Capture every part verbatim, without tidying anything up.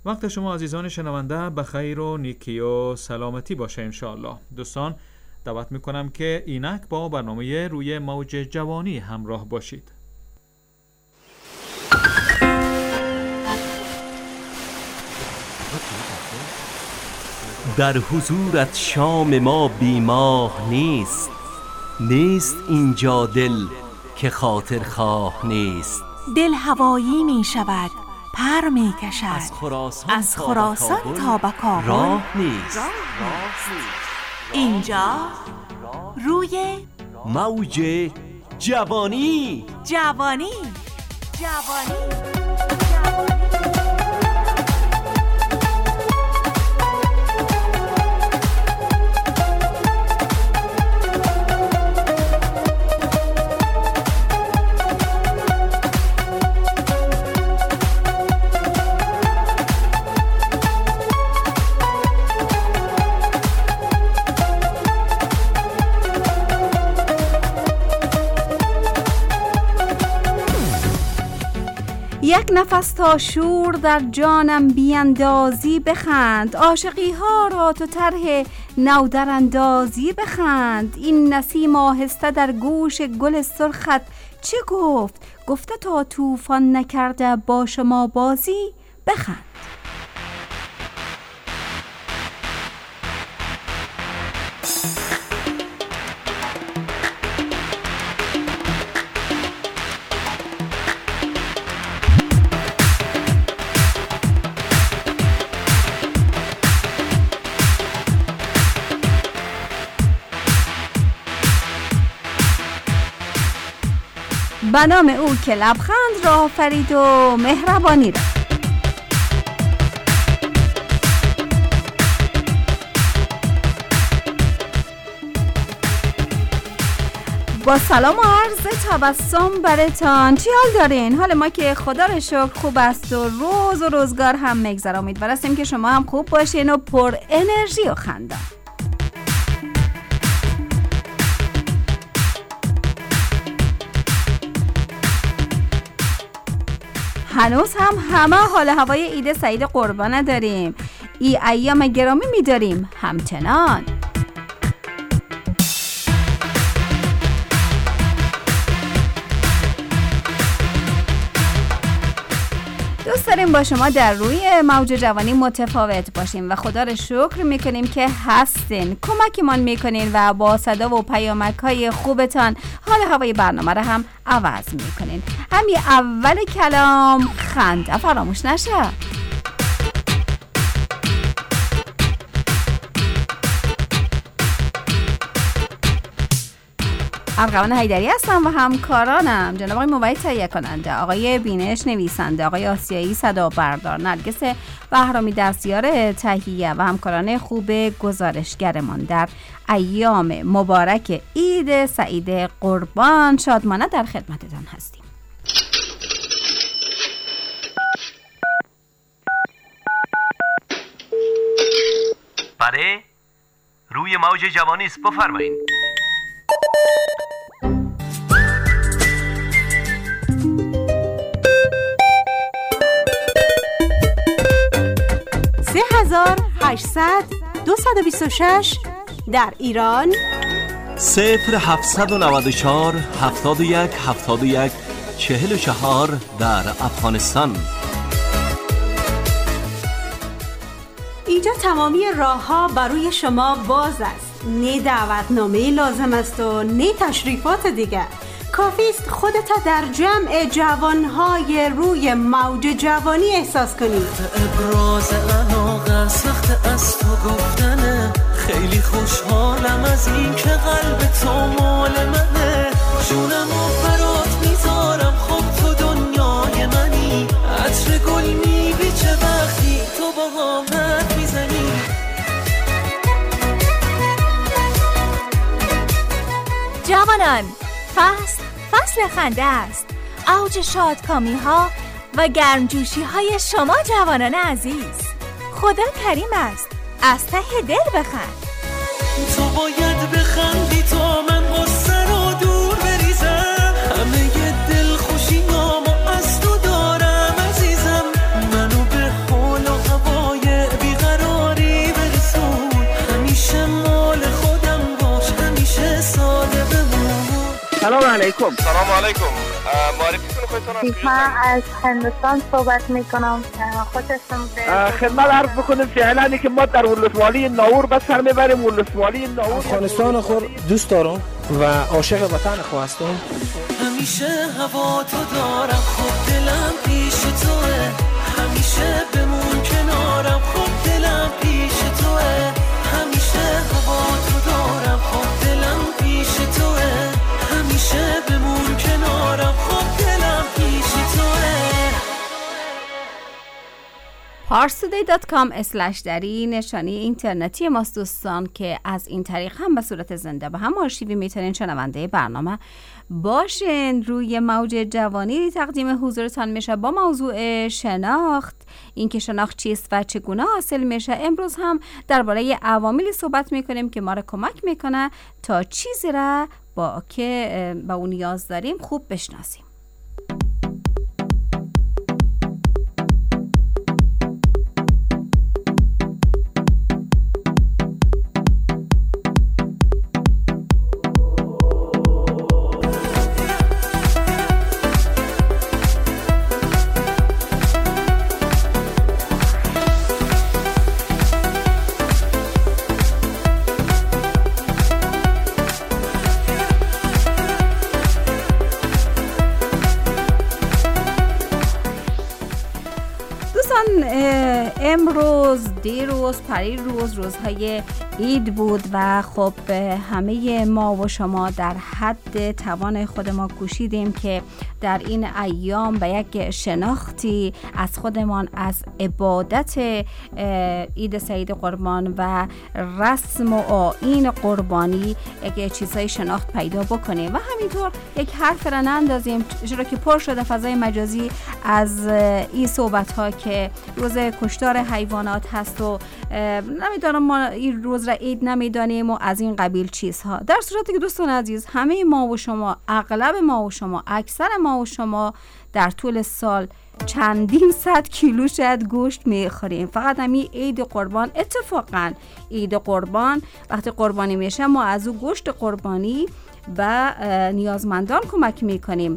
وقت شما عزیزان شنونده بخیر و نیکی و سلامتی باشه انشاءالله. دوستان دعوت میکنم که اینک با برنامه روی موج جوانی همراه باشید. در حضورت شام ما بیماه نیست، نیست اینجا دل که خاطر خواه نیست. دل هوایی می شود، پر می کشد، از خراسان, از خراسان تا به کابل راه نیست. اینجا روی موج جوانی. جوانی جوانی یک نفس تا شور در جانم بیاندازی بخند، عاشقی ها را تو طرح نو در اندازی بخند. این نسیم آهسته در گوش گل سرخت چه گفت؟ گفته تا طوفان نکرده با شما بازی بخند. به نام او که لبخند را آفرید و مهربانی را. با سلام و عرض تبسم برتان، چی حال دارین؟ حال ما که خدا را شکر خوب است و روز و روزگار هم میگذره. امیدوار هستیم که شما هم خوب باشین و پر انرژی و خنده. هنوز هم همه حال هوای عید سعید قربانه داریم. ای ایام گرامی می‌داریم همچنان. دوست داریم با شما در روی موج جوانی متفاوت باشیم و خدا رو شکر میکنیم که هستین، کمکمان میکنین و با صدا و پیامک های خوبتان حال هوای برنامه رو هم عوض میکنین. همین اول کلام خنده فراموش نشه. ارغوان حیدری هستم و همکارانم جناب آقای موید تهیه کننده، آقای بینش نویسنده، آقای آسیایی صدا بردار، نرگس بهرامی دستیار تهیه و همکاران خوب گزارشگرمان در ایام مبارک عید سعید قربان شادمانه در خدمتتان هستیم. بله، روی موج جوانی است، بفرمایید. سه هزار هشتصد دویست و بیست و شش در ایران، صفر هفتصد و نود و چهار هفتاد و یک هفتاد و یک چهل و چهار در افغانستان. اینجا تمامی راه ها برای شما باز است. نه دعوتنامه لازم است و نه تشریفات دیگر. کافی است خودت در جمع جوانهای روی موج جوانی احساس کنی. ابراز علاقه سخت از تو گفتنه، خیلی خوشحالم از این که قلب تو مال منه. جونمو برات میذارم، خب تو دنیای منی. عطر گل میبیچه وقتی تو با قامت میزنی. جوانان، فصل فصل خنده است. اوج شادکامی ها و گرمجوشی های شما جوانان عزیز. خدا کریم است، از ته دل بخند. تو باید بخندی تا من غصه رو دور بریزم. همه ی دل خوشی نامو از تو دارم عزیزم. منو به حال و علیکم. سلام علیکم. معرفی کنید خودتون. من از هندوستان صحبت میکنم. خوشتون بیاد. خدمت عرض بکنیم فعلا که ما در ولسوالی ناور به سر میبریم. ولسوالی ناور افغانستان خود دوست دارم و عاشق وطن خود هستم. همیشه هوا تو دارم، خود دلم پیش توه. همیشه بمون کنارم، خود دلم پیش توه. همیشه هوا تو دارم، خود دلم پیش توه. همیشه بمون کنارم، خود دلم پیش توه. پارستودی دات کام اسلش دری نشانی اینترنتی ماست دوستان که از این طریق هم به صورت زنده و هم آرشیوی میتونین شنونده برنامه باشین. روی موج جوانی تقدیم حضورتان میشه با موضوع شناخت، اینکه شناخت چیست و چگونه حاصل میشه. امروز هم درباره عواملی صحبت میکنیم که ما را کمک میکنه تا چیزی را با که با اون نیاز داریم خوب بشناسیم. امروز، دیروز، پریروز روزهای عید بود و خب همه ما و شما در حد توان خود ما کوشیدیم که در این ایام به یک شناختی از خودمان از عبادت عید سعید قربان و رسم و آیین قربانی یک چیزهای شناخت پیدا بکنیم و همینطور یک حرف را نندازیم، چرا که پر شده فضای مجازی از این صحبت ها که روز کشتار حیوانات هست و نمیدانم ما این روز را عید نمیدانیم و از این قبیل چیزها. در صورتی که دوستان عزیز همه ما و شما، اغلب ما و شما، اکثر ما و شما در طول سال چندین صد کیلو شاید گوشت میخوریم. فقط همین عید قربان، اتفاقا عید قربان وقتی قربانی میشه ما از او گوشت قربانی و نیازمندان کمک میکنیم.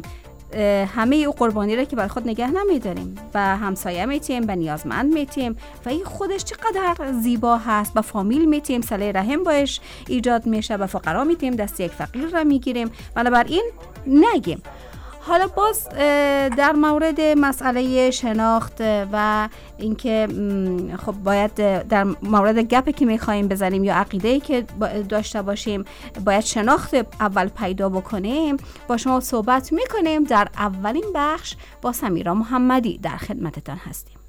همه او قربانی را که برای خود نگه نمیداریم و همسایه میتیم، به نیازمند میتیم و این خودش چقدر زیبا هست. با فامیل میتیم، صله رحم باش ایجاد میشه، به فقرا میتیم، دست یک فقیر را میگیریم. بنابراین نگیم. حالا باز در مورد مسئله شناخت و اینکه خب باید در مورد گپی که میخوایم بزنیم یا عقیده‌ای که داشته باشیم باید شناخت اول پیدا بکنیم، با شما صحبت میکنیم. در اولین بخش با سمیرا محمدی در خدمتتان هستیم.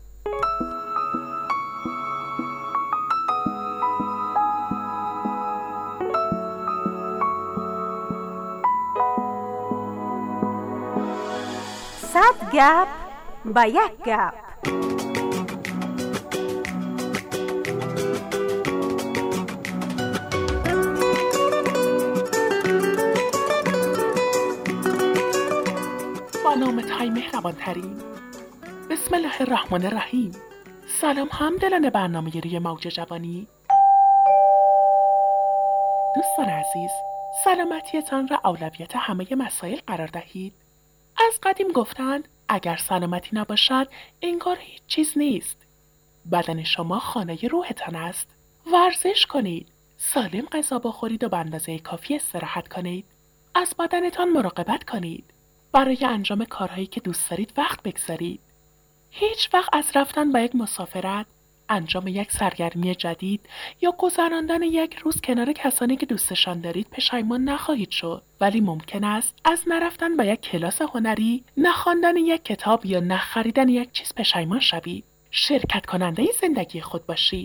صد گپ با یک گپ. با نام تای مهربان‌ترین، بسم الله الرحمن الرحیم. سلام همدلان برنامه روی موج جوانی. دوستان عزیز، سلامتیتان را اولویت همه مسائل قرار دهید. از قدیم گفتند اگر سلامتی نباشد انگار هیچ چیز نیست. بدن شما خانه روحتان است. ورزش کنید، سالم غذا بخورید و به اندازه کافی استراحت کنید. از بدنتان مراقبت کنید. برای انجام کارهایی که دوست دارید وقت بگذارید. هیچ وقت از رفتن به یک مسافرت، انجام یک سرگرمی جدید یا گذراندن یک روز کنار کسانی که دوستشان دارید پشیمان نخواهید شد، ولی ممکن است از نرفتن به یک کلاس هنری، نخواندن یک کتاب یا نخریدن یک چیز پشیمان شوید. شرکت کننده زندگی خود باشید.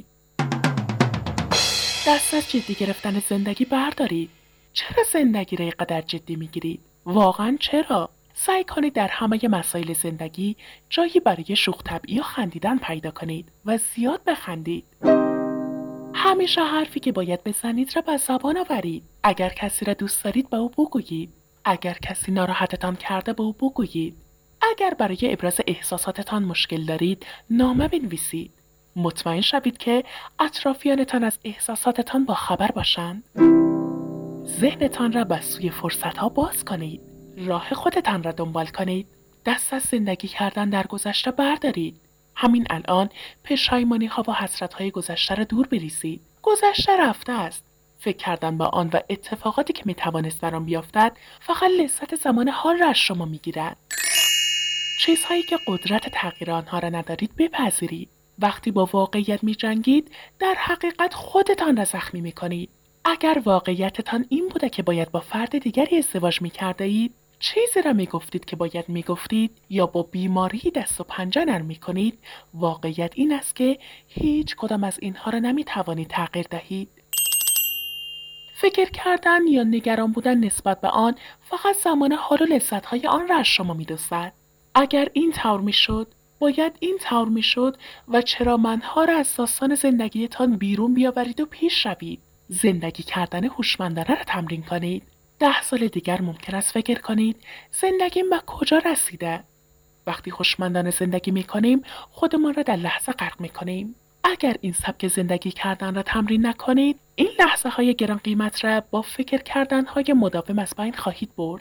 دست از جدی گرفتن زندگی بردارید. چرا زندگی را اینقدر جدی میگیرید؟ واقعا چرا؟ سعی کنید در همه مسائل زندگی جایی برای شوخ طبعی و خندیدن پیدا کنید و زیاد بخندید. همیشه حرفی که باید بزنید را به زبان آورید. اگر کسی را دوست دارید به او بگویید. اگر کسی ناراحتتان کرده به او بگویید. اگر برای ابراز احساساتتان مشکل دارید نامه بنویسید. مطمئن شوید که اطرافیانتان از احساساتتان با خبر باشند. ذهنتان را به سوی فرصت‌ها باز کنید. راه خودتان را دنبال کنید. دست از زندگی کردن در گذشته بردارید. همین الان پشیمانی‌ها و حسرت‌های گذشته را دور بریزید. گذشته رفته است. فکر کردن با آن و اتفاقاتی که میتوانست در آن بیفتد فقط لذت زمان حال را از شما میگیرد. چیزهایی که قدرت تغییر آنها را ندارید بپذیرید. وقتی با واقعیت میجنگید در حقیقت خودتان را زخمی میکنید. اگر واقعیتتان این بوده که باید با فرد دیگری ازدواج میکرده اید، چیزی را میگفتید که باید میگفتید یا با بیماری دست و پنجه نرم میکنید، واقعیت این است که هیچ کدام از اینها را نمیتوانید تغییر دهید. فکر کردن یا نگران بودن نسبت به آن فقط زمان حال و لذت‌های آن را از شما می‌دزدد. اگر این طور می‌شد، باید این طور می‌شد و چرامندها را از داستان زندگیتان بیرون بیاورید و پیش روید. زندگی کردن هوشمندانه را تمرین کنید. ده سال دیگر ممکن است فکر کنید زندگیم به کجا رسیده؟ وقتی هوشمندانه زندگی می‌کنیم، خودمان را در لحظه غرق می‌کنیم. اگر این سبک زندگی کردن را تمرین نکنید، این لحظه های گران قیمت را با فکر کردن های مداوم از بین خواهید برد.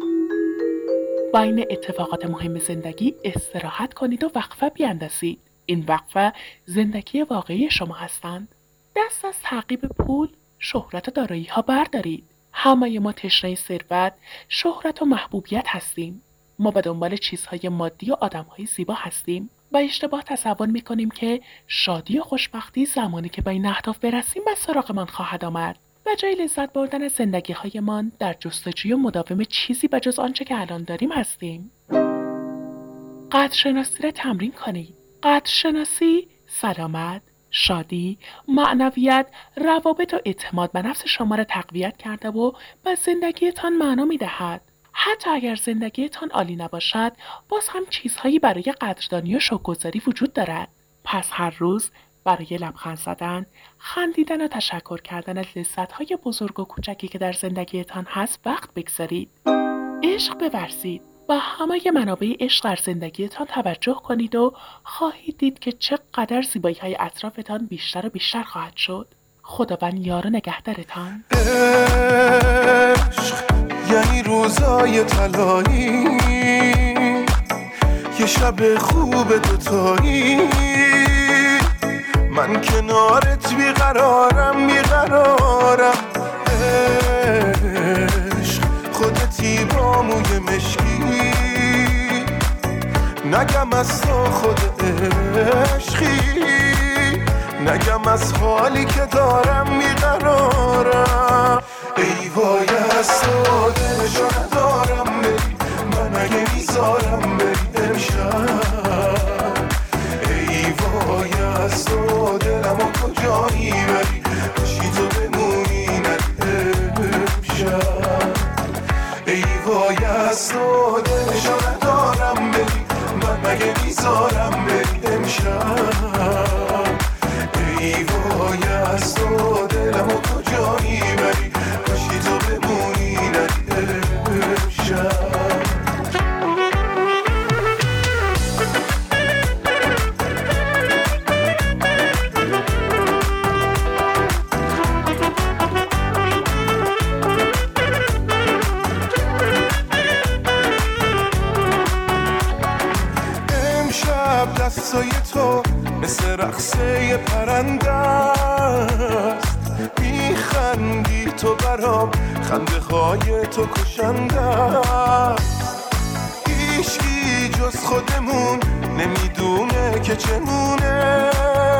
بین اتفاقات مهم زندگی استراحت کنید و وقفه بیاندازید. این وقفه زندگی واقعی شما هستند. دست از تعقیب پول، شهرت و دارایی ها بردارید. همه ما تشنه ثروت، شهرت و محبوبیت هستیم. ما به دنبال چیزهای مادی و آدمهای زیبا هستیم و اشتباه تصور میکنیم که شادی و خوشبختی زمانی که به این اهداف برسیم به سراغمان خواهد آمد و جای لذت بردن از زندگی‌هایمان در جستجوی مداوم چیزی به جز آنچه که الان داریم هستیم. قدرشناسی را تمرین کنید. قدرشناسی، سلامت، شادی، معنویت، روابط و اعتماد به نفس شما را تقویت کرده و به زندگیتان معنا می‌دهد. حتی اگر زندگیتان عالی نباشد، باز هم چیزهایی برای قدردانی و شکرگزاری وجود دارد. پس هر روز برای لبخند زدن، خندیدن و تشکر کردن از لذت‌های بزرگ و کوچکی که در زندگیتان هست وقت بگذارید. عشق بورزید. با همه منابع عشق در زندگیتان توجه کنید و خواهید دید که چقدر زیبایی‌های اطرافتان بیشتر و بیشتر خواهد شد. خداوند یار و نگهدارتان. عشق یعنی روزای طلایی، یه شب خوب دوتایی، من کنارت بیقرارم بیقرارم. عشق خودتی با موی مشکی، نگم از تو خود عشقی، نگم از حالی که دارم بیقرارم. ای وای از تو دلشو ندارم بری، من اگه میذارم بری امشب. ای وای از تو دلمو کجا میبری، باشی تو بمونی نری امشب. ای وای از تو دلشو ندارم بری، من اگه میذارم بری امشب. ای وای از تو دلمو کجا میبری، باشی تو بمونی نری امشب. امشب دستای تو مثل رقصه پرنده است، میخندی تو برام، خنده های تو کشنده است. هیچکی جز خودمون نمیدونه که چمونه،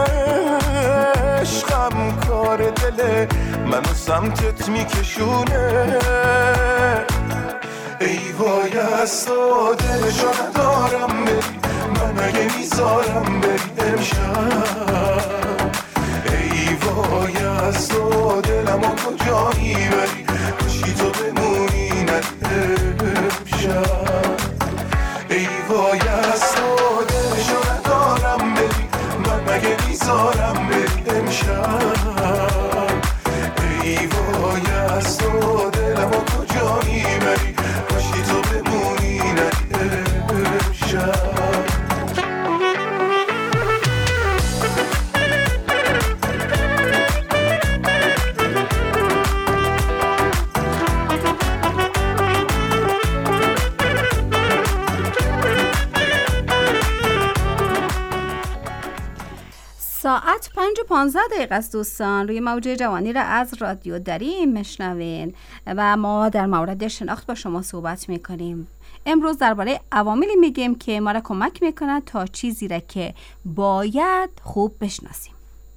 عشقم کار دله منو سمتت میکشونه. ای وای از تو دلشو ندارم بری، من اگه میذارم بری امشب. ای وای از تو دلمو کجا میبری، باشی تو بمونی نری امشب. ای وای از تو دلشو ندارم بری، من اگه میذارم بری امشب. ای وای از تو دلمو کجا میبری، باشی تو بمونی نری امشب. ساعت پنج و پانزده دقیقه است دوستان. روی موج جوانی را از رادیو دریم میشنوین و ما در مورد شناخت با شما صحبت میکنیم. امروز درباره عواملی میگیم که ما را کمک میکنند تا چیزی را که باید خوب بشناسیم.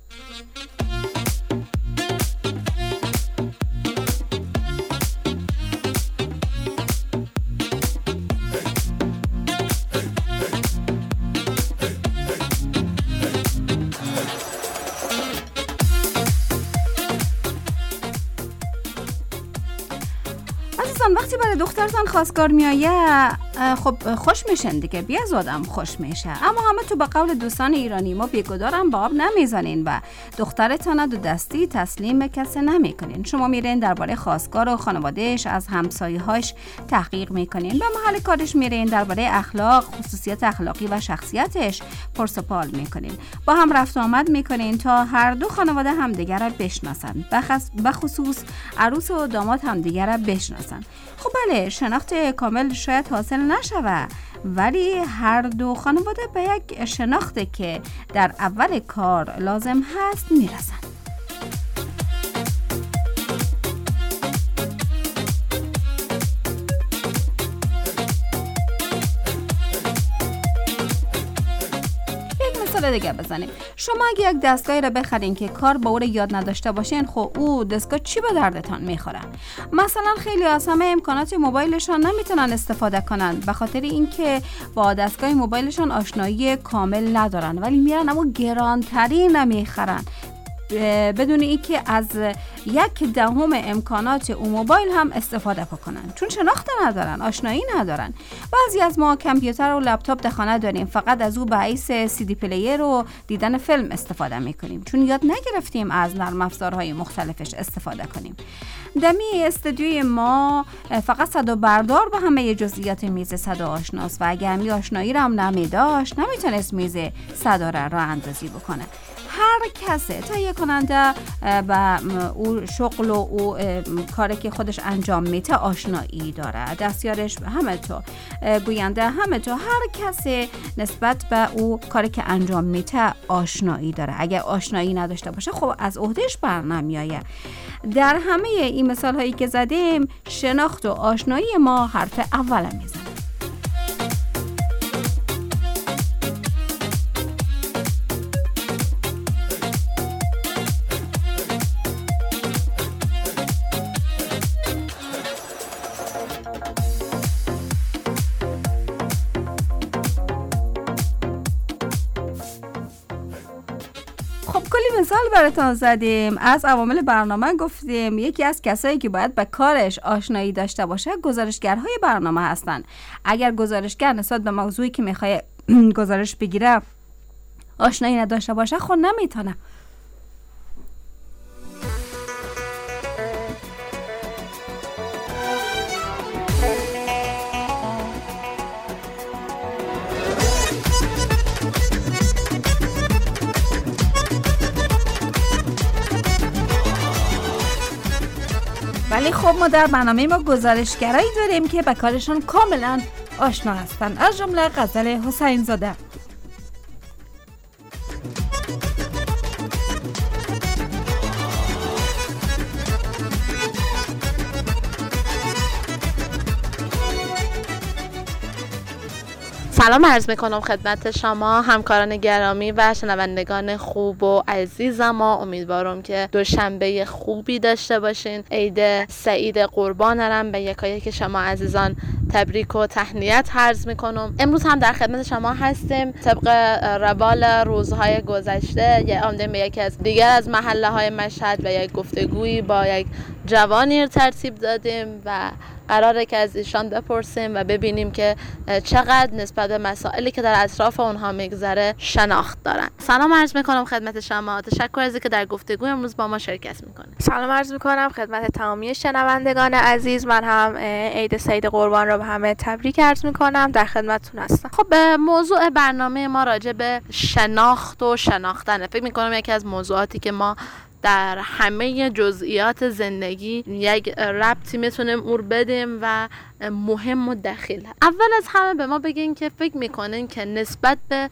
وقتی برای دخترتان خواستگار میآید خب خوش میشن دیگه، بی از آدم خوش میشه. اما همه تو به قول دوستان ایرانی ما بیگدارم به آب نمیزنین و دخترتان دو دستی تسلیم کسی نمیکنین. شما میرین درباره خواستگار و خانوادهش از همسایه‌هاش تحقیق میکنین، به محل کارش میرین درباره اخلاق، خصوصیت اخلاقی و شخصیتش پرسپال میکنین. با هم رفت و آمد میکنین تا هر دو خانواده همدیگر را بشناسن، به خصوص عروس و داماد همدیگر را بشناسن. خب بله، شناخت کامل شاید حاصل نشوه، ولی هر دو خانواده به یک شناخته که در اول کار لازم هست میرسن. دیگه بزنیم. شما اگه یک دستگاهی را بخرین که کار با او را یاد نداشته باشین، خب او دستگاه چی به دردتان میخوره؟ مثلا خیلی از همه امکانات موبایلشان نمیتونن استفاده کنن به خاطر اینکه با دستگاه موبایلشان آشنایی کامل ندارن، ولی میرن اما گرانترین نمیخرن بدون اینکه از یک دهم امکانات اون موبایل هم استفاده بکنن، چون شناخت ندارن، آشنایی ندارن. بعضی از ما کامپیوتر و لپتاپ در خانه داریم، فقط از او به حیث سی دی پلیر و دیدن فیلم استفاده میکنیم، چون یاد نگرفتیم از نرم افزارهای مختلفش استفاده کنیم. دمی استودیوی ما فقط صدا بردار به همه جزئیات میز صدا آشناست و اگه همی آشنایی را هم نمیداشت نمیتونست میز صدا را راه اندازی بکنه. هر کسی تهیه کننده و او شغل و او کاری که خودش انجام میده آشنایی داره، دستیارش همه تو، گوینده همه تو، هر کسی نسبت به او کاری که انجام میده آشنایی داره. اگر آشنایی نداشته باشه خب از عهدهش بر نمیایه. در همه این مثال هایی که زدیم شناخت و آشنایی ما حرف اول میزنه. مثال براتون زدیم، از عوامل برنامه گفتیم. یکی از کسایی که باید به کارش آشنایی داشته باشه گزارشگرهای برنامه هستن. اگر گزارشگر نسبت به موضوعی که میخواد گزارش بگیره آشنایی نداشته باشه خب نمیتونه. ولی خب ما در برنامه ما گزارشگرایی داریم که به کارشون کاملا آشنا هستن، از جمله غزل حسین زاده. سلام عرض میکنم خدمت شما همکاران گرامی و شنوندگان خوب و عزیزم. ما امیدوارم که دوشنبه خوبی داشته باشین. عید سعید قربانم به یکایک که شما عزیزان تبریک و تهنیت عرض میکنم. امروز هم در خدمت شما هستیم. طبق روال روزهای گذشته یه آمدیم به یکی از دیگر از محله های مشهد و یک گفتگویی با یک جوانی ترتیب دادیم و قراره که از ایشان بپرسیم و ببینیم که چقدر نسبت به مسائلی که در اطراف اونها میگذره شناخت دارن. سلام عرض میکنم خدمت شما. تشکر از اینکه در گفتگوی امروز با ما شرکت میکنید. سلام عرض میکنم خدمت تمامی شنوندگان عزیز. من هم عید سعید قربان رو به همه تبریک عرض میکنم. در خدمتتون هستم. خب موضوع برنامه ما راجع به شناخت و شناختنه. فکر میکنم یکی از موضوعاتی که ما در همه جزئیات زندگی یک ربطی میتونیم اون بدیم و مهم و دخیل هست. اول از همه به ما بگین که فکر میکنین که نسبت به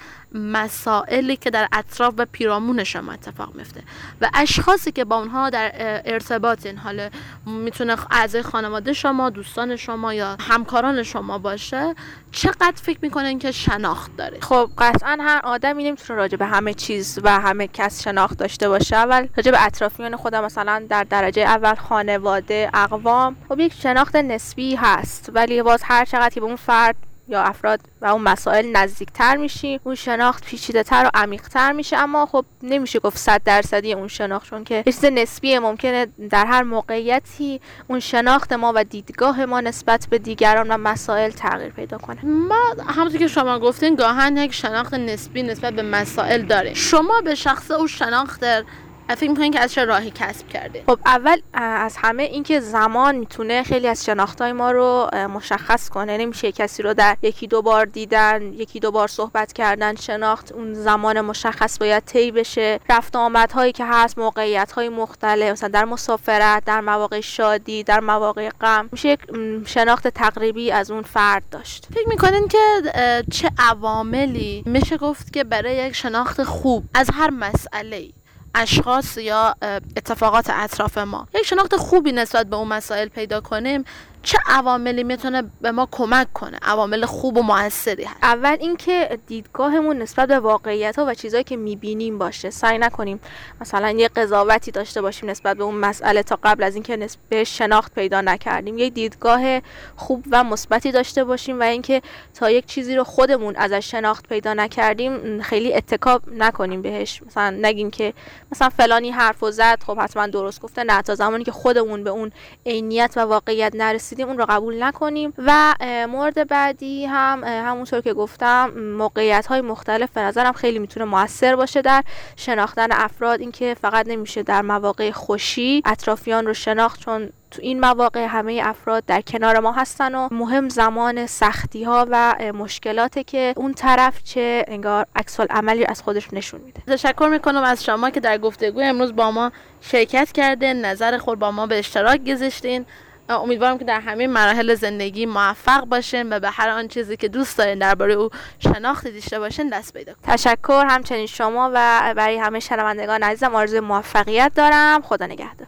مسائلی که در اطراف و پیرامون شما اتفاق میفته و اشخاصی که با اونها در ارتباطین، حالا میتونه اعضای خانواده شما، دوستان شما یا همکاران شما باشه، چقدر فکر میکنین که شناخت داره؟ خب قطعا هر آدمی نمیتونه راجع به همه چیز و همه کس شناخت داشته باشه. اول راجع به اطرافیان خودم، مثلا در درجه اول خانواده، اقوام، خب یک شناخت نسبی هست، ولی باز هر چقدر که به اون فرد یا افراد و اون مسائل نزدیکتر میشی، اون شناخت پیچیده‌تر و عمیق‌تر میشه. اما خب نمیشه گفت صد درصدی اون شناخت، چون که چیز نسبیه. ممکنه در هر موقعیتی اون شناخت ما و دیدگاه ما نسبت به دیگران و مسائل تغییر پیدا کنه. ما همونطور که شما گفتین گاهن یک شناخت نسبی نسبت به مسائل داره. شما به شخص اون شناخت فکر می‌کنین که از چه راهی کسب کرده؟ خب اول از همه اینکه زمان میتونه خیلی از شناختای ما رو مشخص کنه. نمیشه کسی رو در یکی دو بار دیدن، یکی دو بار صحبت کردن شناخت. اون زمان مشخص باید طی بشه. رفت و آمدهایی که هست، موقعیت‌های مختلف، مثلا در مسافرت، در مواقع شادی، در مواقع غم، میشه یک شناخت تقریبی از اون فرد داشت. فکر می‌کنین که چه عواملی میشه گفت که برای یک شناخت خوب از هر مسئله‌ای، اشخاص یا اتفاقات اطراف ما، یک شناخت خوبی نسبت به اون مسائل پیدا کنیم، چه عواملی میتونه به ما کمک کنه؟ عوامل خوب و موثری هست. اول اینکه دیدگاهمون نسبت به واقعیت‌ها و چیزایی که می‌بینیم باشه. سعی نکنیم مثلا یه قضاوتی داشته باشیم نسبت به اون مسئله تا قبل از اینکه نسبت به شناخت پیدا نکردیم. یک دیدگاه خوب و مثبتی داشته باشیم و اینکه تا یک چیزی رو خودمون ازش شناخت پیدا نکردیم خیلی اتکا نکنیم بهش. مثلا نگیم که مثلا فلانی حرفو زد، خب حتما درست گفته. نه، تا زمانی که خودمون به اون عینیت و واقعیت نرسیدیم اون رو قبول نکنیم. و مورد بعدی هم همونطور که گفتم، موقعیت‌های مختلف به نظرم خیلی میتونه موثر باشه در شناختن افراد. اینکه فقط نمیشه در مواقع خوشی اطرافیان رو شناخت، چون تو این مواقع همه افراد در کنار ما هستن و مهم زمان سختی ها و مشکلاته که اون طرف چه انگار عکس العملی از خودش نشون میده. تشکر میکنم از شما که در گفتگو امروز با ما شرکت کردین، نظر خود با ما به اشتراک گذاشتین. امیدوارم که در همه مراحل زندگی موفق باشین و به هر آن چیزی که دوست دارین درباره او شناختی داشته باشین دست پیدا کنین. تشکر همچنین شما و برای همه شنوندگان عزیزم آرزوی موفقیت دارم. خدا نگهدار.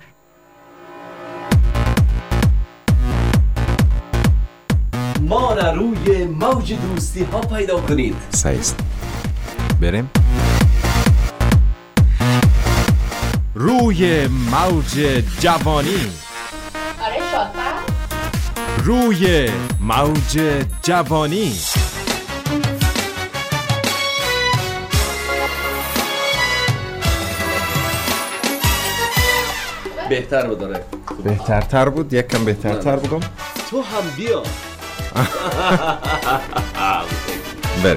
ما را روی موج دوستی ها پیدا کنید. سایست بریم روی موج جوانی. آره شاطر. روی موج جوانی. بهتر بود داره. بهترتر بود، یک کم بهترتر بودم. تو هم بیا. بریم.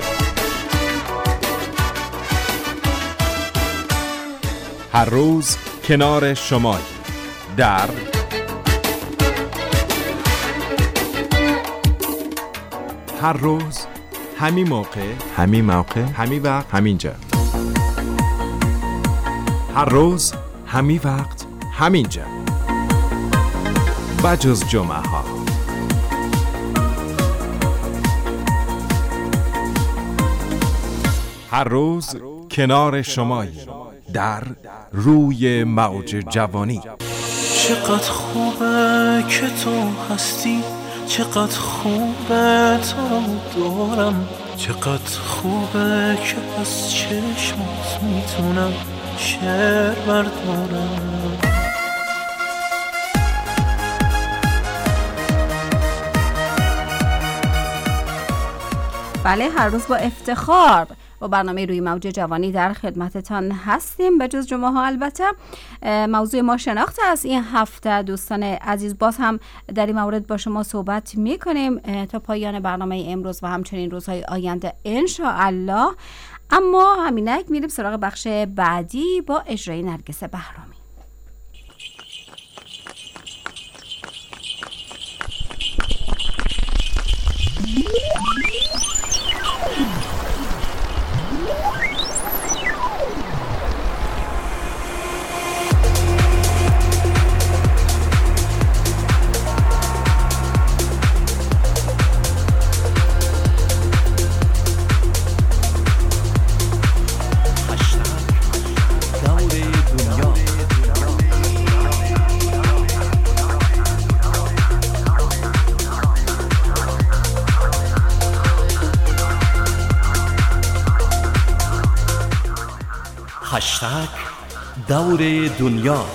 هر روز کنار شمای در هر روز همین موقع همین موقع همین وقت همینجا. هر روز همین وقت همینجا، بجز جمعه ها. هر روز کنار شمایی در روی موج جوانی. چقدر خوبه که تو هستی، چقدر خوبه تو دارم، چقدر خوبه که از چشمات میتونم شعر بردارم. بله، هر روز با افتخار با برنامه روی موج جوانی در خدمتتان هستیم، به جز جمعه ها. البته موضوع ما شناخت است این هفته. دوستان عزیز، باز هم در این مورد با شما صحبت می کنیم تا پایان برنامه امروز و همچنین روزهای آینده ان شاء الله. اما همینک میریم سراغ بخش بعدی با اجرای نرگس بهرامی. هشتگ دور دنیا.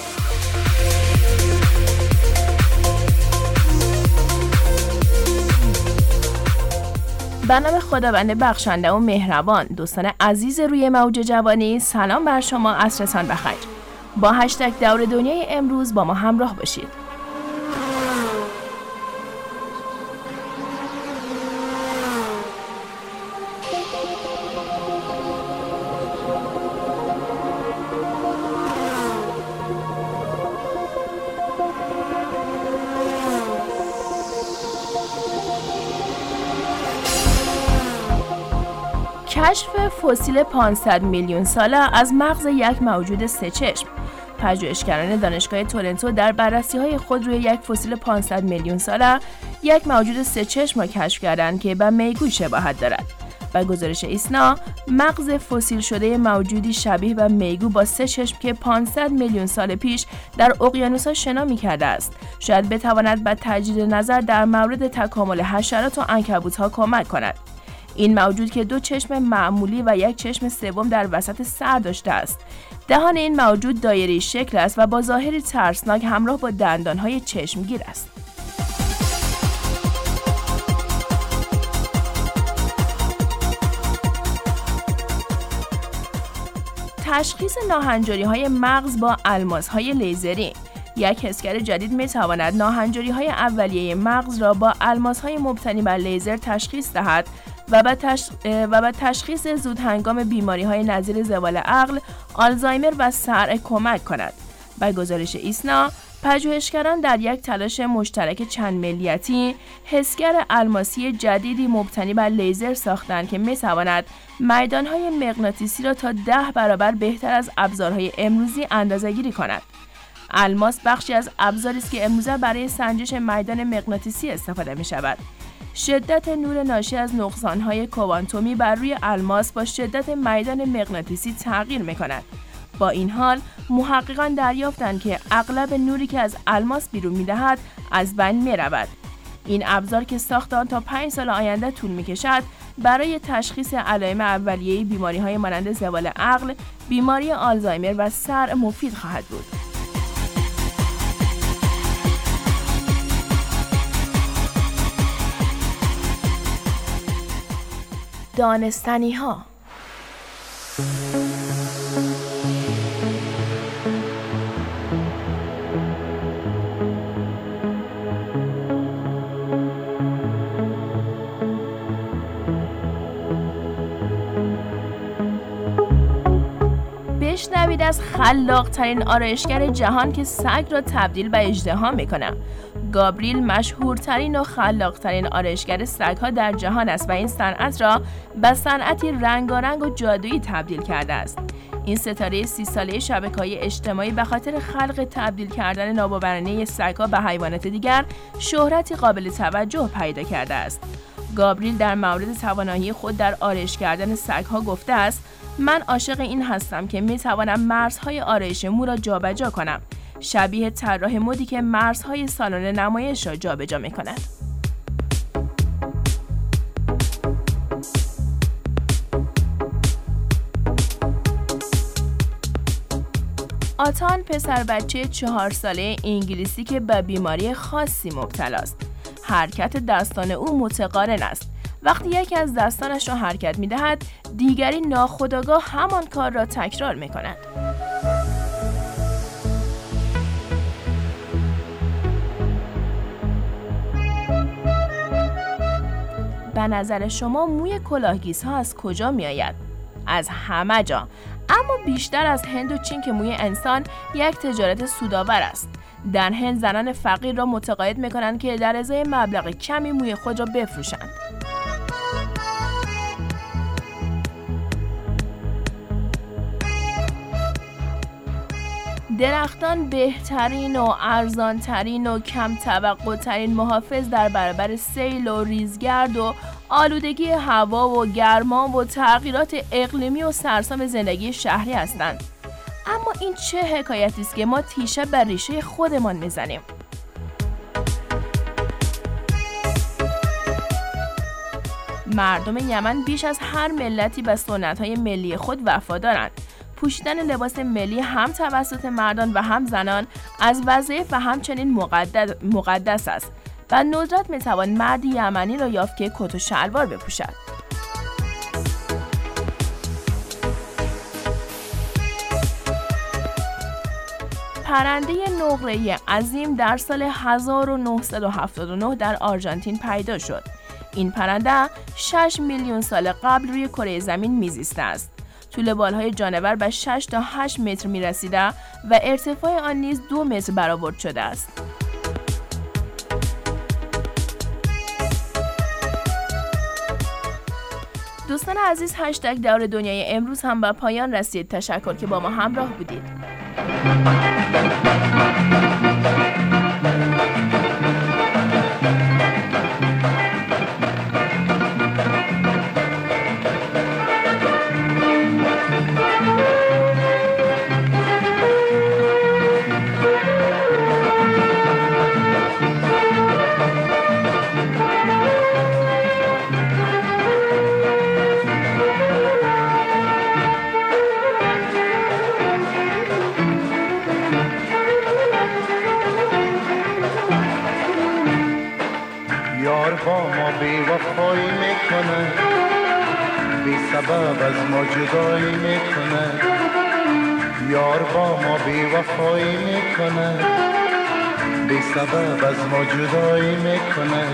به نام خداوند بخشنده و مهربان. دوستان عزیز روی موج جوانی، سلام بر شما، عصرتان بخیر. با هشتگ دور دنیای امروز با ما همراه باشید. کشف فسیل پانصد میلیون ساله از مغز یک موجود سه چشم. پژوهشگران دانشگاه تورنتو در بررسی‌های خود روی یک فسیل پانصد میلیون ساله یک موجود سه چشم را کشف کردند که به میگو شباهت دارد. با گزارش ایسنا، مغز فسیل شده موجودی شبیه به میگو با سه چشم که پانصد میلیون سال پیش در اقیانوس‌ها شنا می‌کرده است، شاید بتواند به تجدید نظر در مورد تکامل حشرات و عنکبوت‌ها کمک کند. این موجود که دو چشم معمولی و یک چشم سوم در وسط سر داشته است. دهان این موجود دایره‌ای شکل است و با ظاهری ترسناک همراه با دندان‌های چشمگیر است. تشخیص ناهنجاری‌های مغز با الماس‌های لیزری. یک حسگر جدید می‌تواند ناهنجاری‌های اولیه مغز را با الماس‌های مبتنی بر لیزر تشخیص دهد و به تش... و به تشخیص زود هنگام بیماری‌های نظیر زوال عقل، آلزایمر و صرع کمک کند. با گزارش ایسنا، پژوهشگران در یک تلاش مشترک چند ملیتی حسگر الماسی جدیدی مبتنی بر لیزر ساختند که می‌تواند میدان‌های مغناطیسی را تا ده برابر بهتر از ابزارهای امروزی اندازه‌گیری کند. الماس بخشی از ابزاری است که امروزه برای سنجش میدان مغناطیسی استفاده می‌شود. شدت نور ناشی از نقصان‌های کوانتومی بر روی الماس با شدت میدان مغناطیسی تغییر می‌کند. با این حال، محققان دریافتند که اغلب نوری که از الماس بیرون می‌دهد از بین می‌رود. این ابزار که ساخت آن تا پنج سال آینده طول می‌کشد، برای تشخیص علائم اولیه بیماری‌های مانند زوال عقل، بیماری آلزایمر و صرع مفید خواهد بود. دانستنی ها. بشنوید از خلاق ترین آرایشگر جهان که سگ را تبدیل به اژدها میکنه. گابریل مشهورترین و خلاقترین آرایشگر سگ‌ها در جهان است و این صنعت را به صنعتی رنگارنگ و جادویی تبدیل کرده است. این ستاره سی ساله شبکه‌های اجتماعی به خاطر خلق تبدیل کردن ناباورانه سگ‌ها به حیوانات دیگر شهرتی قابل توجه پیدا کرده است. گابریل در مورد توانایی خود در آرایش کردن سگ‌ها گفته است: من عاشق این هستم که می‌توانم مرزهای آرایش مو را جابجا کنم، شبیه طراح مدی که مرزهای سالن نمایش را جابجا می‌کند. آتان پسر بچه چهار ساله انگلیسی که به بیماری خاصی مبتلا است. حرکت دستان او متقارن است. وقتی یکی از دستانش را حرکت می‌دهد، دیگری ناخودآگاه همان کار را تکرار می‌کند. به نظر شما موی کلاهگیس‌ها از کجا می‌آید؟ از همه جا، اما بیشتر از هند و چین که موی انسان یک تجارت سودآور است. در هند زنان فقیر را متقاعد می‌کنند که در ازای مبلغ کمی موی خود را بفروشند. درختان بهترین و ارزانترین و کم توقع ترین محافظ در برابر سیل و ریزگرد و آلودگی هوا و گرما و تغییرات اقلیمی و سرسام زندگی شهری هستند. اما این چه حکایتی است که ما تیشه بر ریشه خودمان میزنیم؟ مردم یمن بیش از هر ملتی به سنت‌های ملی خود وفادارند. پوشیدن لباس ملی هم توسط مردان و هم زنان از وظایف و همچنین مقدس, مقدس است و ندرت میتوان مرد یمنی را یافت که کت و شلوار بپوشد. پرنده نقره‌ای عظیم در سال هزار و نهصد و هفتاد و نه در آرژانتین پیدا شد. این پرنده شش میلیون سال قبل روی کره زمین میزیسته است. طول بالهای جانور به شش تا هشت متر میرسیده و ارتفاع آن نیز دو متر برآورد شده است. دوستان عزیز، هشتگ دور دنیای امروز هم به پایان رسید. تشکر که با ما همراه بودید. وفایی میکنه، بی سبب از ما جدایی میکنه. یار با ما بی وفایی میکنه، بی سبب از ما جدایی میکنه.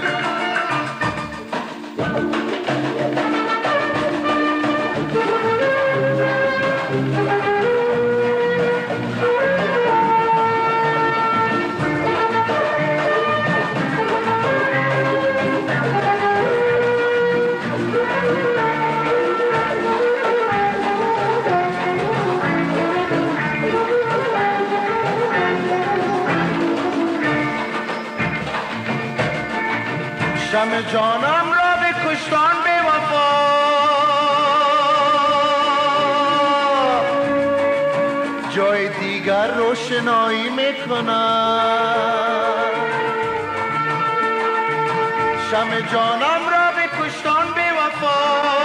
شمع جانم را به کشتان بی وفا، جای دیگر روشنایی میکنم. شمع جانم را به کشتان بی وفا،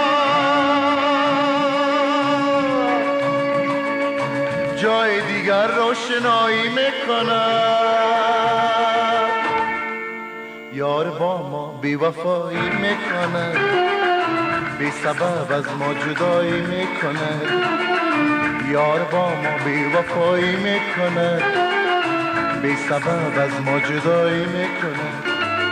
جای دیگر روشنایی میکنم. یار با ما بی وفایی میکنه، بی سبب از ما جدایی میکنه. یار با ما بی وفایی میکنه، بی سبب از ما جدایی میکنه.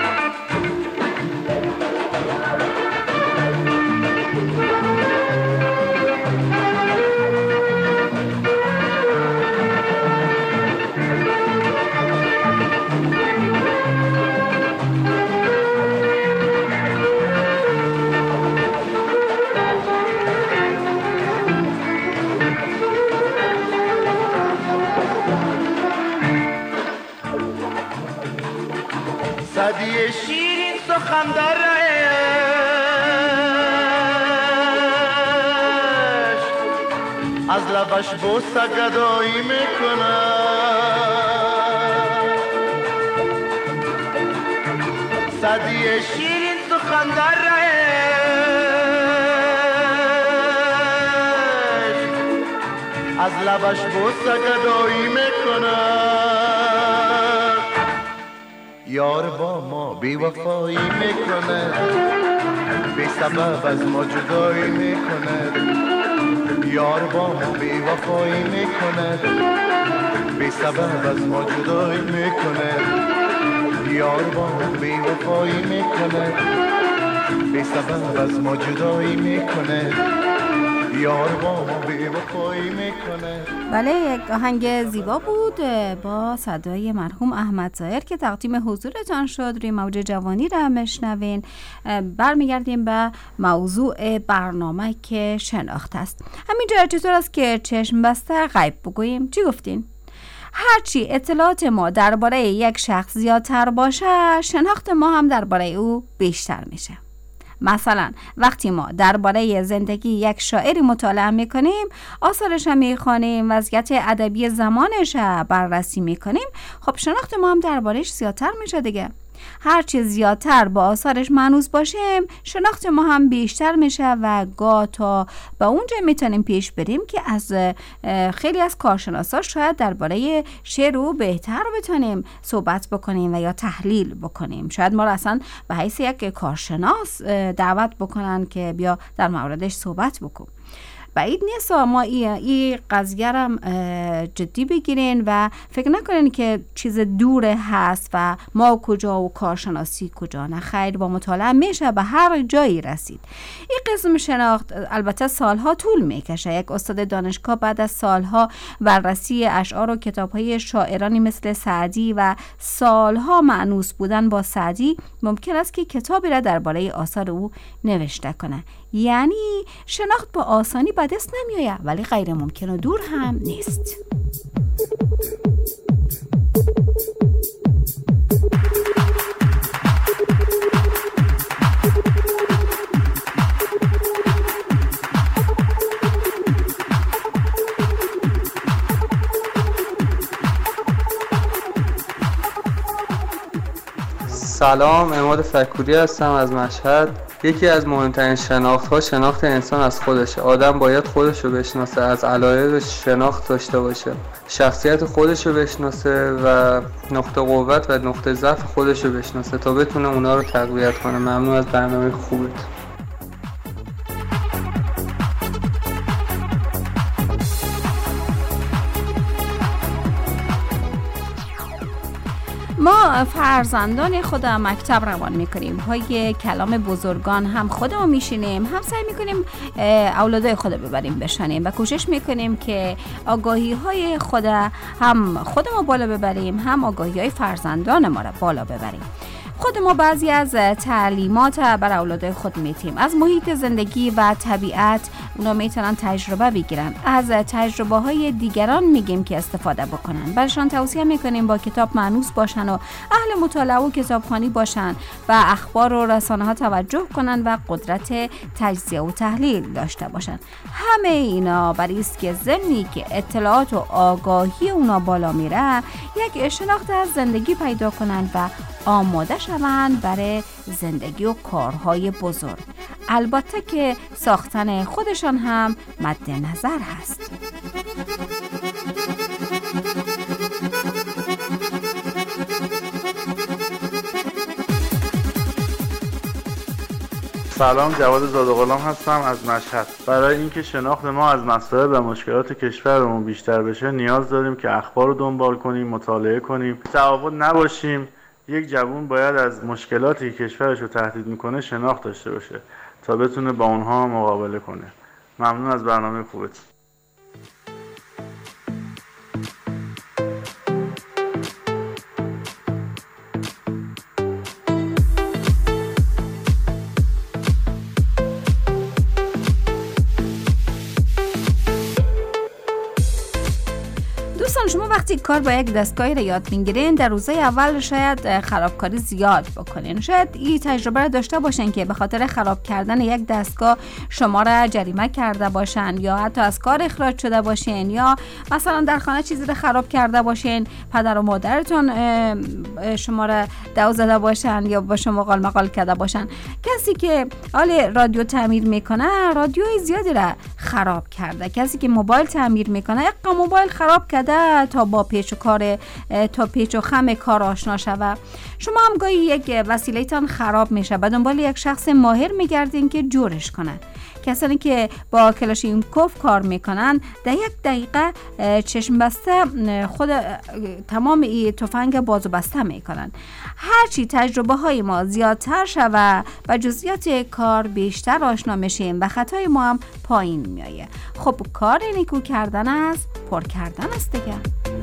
صدی شیرین سخن در عشق، از لبش بوسه گدایی میکنه. صدی شیرین سخن در عشق، از لبش بوسه گدایی میکنه. یار با ما بی وفایی میکنه، بی سبب از ما جدایی میکنه. یار با ما بی وفایی میکنه، بی سبب از ما جدایی میکنه. یار با ما بی وفایی میکنه، بی سبب از ما جدایی میکنه. یار با ما بی وفایی میکنه. بله، یک آهنگ زیبا بود با صدای مرحوم احمد ظاهر که تقدیم حضورتان شد. روی موج جوانی را میشنوین. برمیگردیم به موضوع برنامه که شناخت است. همینجا چطور است که چشم بسته غیب بگوییم؟ چی گفتین؟ هرچی اطلاعات ما درباره یک شخص زیادتر باشه، شناخت ما هم درباره او بیشتر میشه. مثلا وقتی ما درباره زندگی یک شاعری مطالعه میکنیم، آثارش هم میخوانیم، وضعیت ادبی زمانش بررسی میکنیم، خب شناخت ما هم دربارهش زیادتر میشه دیگه. هرچی زیادتر با آثارش مانوس باشیم شناخت ما هم بیشتر میشه و گاه تا به اونجا میتونیم پیش بریم که از خیلی از کارشناسا شاید درباره شعر رو بهتر بتونیم صحبت بکنیم و یا تحلیل بکنیم. شاید ما را اصلا به حیث یک کارشناس دعوت بکنن که بیا در موردش صحبت بکن. بعید نیست ما این قضیه را جدی بگیرین و فکر نکنین که چیز دوره هست و ما کجا و کارشناسی کجا. نه خیر، با مطالعه میشه به هر جایی رسید. این قسم شناخت البته سالها طول میکشه. یک استاد دانشگاه بعد از سالها بررسی اشعار و کتاب‌های شاعرانی مثل سعدی و سالها مانوس بودن با سعدی ممکن است که کتابی را درباره آثار او نوشته کنه. یعنی شناخت با آسانی به دست نمیآید، ولی غیر ممکن و دور هم نیست. سلام، عماد فکوری هستم از مشهد. یکی از مهمترین شناخت‌ها شناخت انسان از خودشه. آدم باید خودش رو بشناسه، از علایقش شناخت داشته باشه، شخصیت خودش رو بشناسه و نقطه قوت و نقطه ضعف خودش رو بشناسه تا بتونه اونا رو تقویت کنه. ممنون از برنامه خوبت. ما فرزندان خود مکتب روان میکنیم، پای کلام بزرگان هم خودمون میشینیم، هم سعی میکنیم اولادای خود ببریم بشنیم و کوشش میکنیم که آگاهی های خود هم خودمون بالا ببریم، هم آگاهی های فرزندان ما را بالا ببریم. خود ما بعضی از تعلیمات بر اولاد خود میتیم، از محیط زندگی و طبیعت اونا میتونن تجربه بگیرن، از تجربه های دیگران میگیم که استفاده بکنن. برشان توصیه میکنیم با کتاب مانوس باشن و اهل مطالعه و کتابخوانی باشن و اخبار و رسانه ها توجه کنن و قدرت تجزیه و تحلیل داشته باشن. همه اینا برای است که ضمنی که اطلاعات و آگاهی اونا بالا میره، یک شناخت از زندگی پیدا کنن و آماده شوند برای زندگی و کارهای بزرگ. البته که ساختن خودشان هم مد نظر هست. سلام، جواد زادغلام هستم از مشهد. برای اینکه شناخت ما از مسائل و مشکلات کشورمون بیشتر بشه نیاز داریم که اخبار رو دنبال کنیم، مطالعه کنیم، تعهد نباشیم. یک جوان باید از مشکلاتی که کشورش رو تهدید میکنه شناخت داشته باشه تا بتونه با اونها مقابله کنه. ممنون از برنامه خوبت. شما وقتی کار با یک دستگاهی را یاد میگیرین، در روزهای اول شاید خرابکاری زیاد بکنین. شاید این تجربه را داشته باشین که به خاطر خراب کردن یک دستگاه شما را جریمه کرده باشن، یا حتی از کار اخراج شده باشین، یا مثلا در خانه چیزی را خراب کرده باشین، پدر و مادرتون شما را دعوا زده باشن یا با شما قال مقال کرده باشن. کسی که حال رادیو تعمیر میکنه رادیوی زیادی را خراب کرده. کسی که موبایل تعمیر میکنه یک موبایل خراب کرده تا با پیچ و کار تا پیچ و خم کار آشنا شوه. شما هم گاهی یک وسیله تان خراب میشه، به دنبال یک شخص ماهر میگردین که جورش کنه. کسانی که با کلاشینکوف کار میکنن در یک دقیقه چشم بسته خود تمام این تفنگ بازو بسته میکنن. هرچی تجربه های ما زیادتر شوه و جزئیات کار بیشتر آشنا میشیم و خطای ما هم پایین میایه. خب کار نیکو کردن است، پر کردن است دیگه.